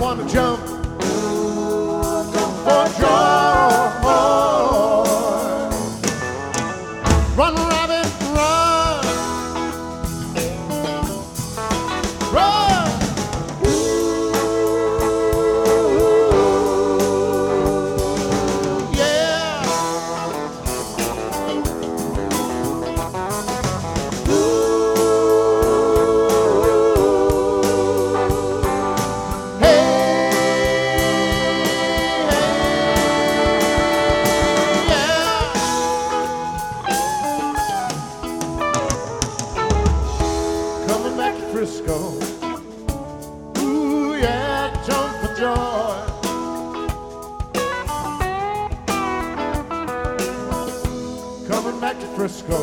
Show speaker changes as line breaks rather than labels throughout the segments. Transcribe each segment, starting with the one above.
wanna jump for joy. Run, rabbit, run. Run. Yeah. Frisco, ooh yeah, jump for joy. Coming back to Frisco,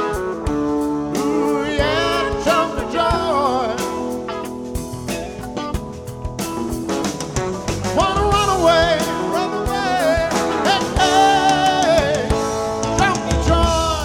ooh yeah, jump for joy. Wanna run away, hey, hey, jump for joy.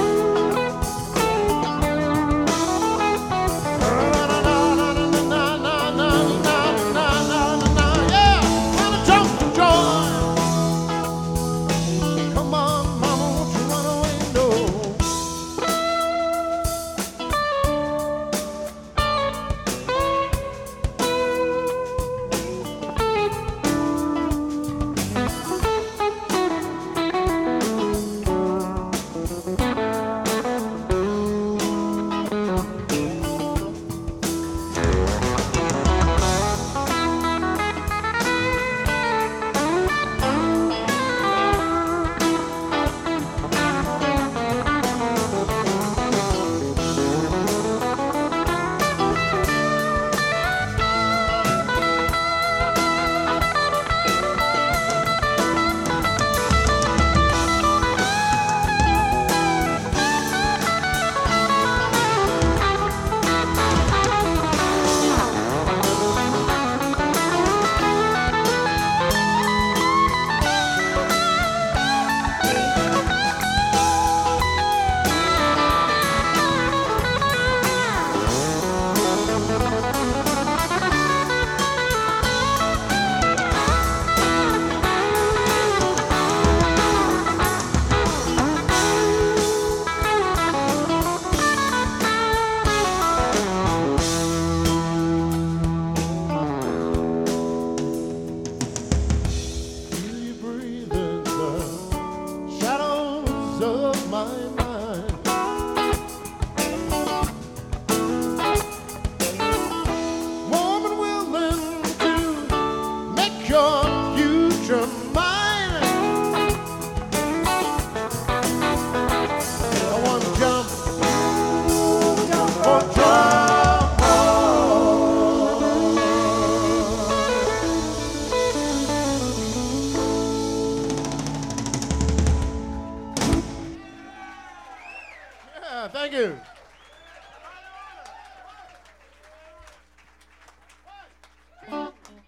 Of my mind, warm and willing to make your future mine. I want to jump for joy. Thank you.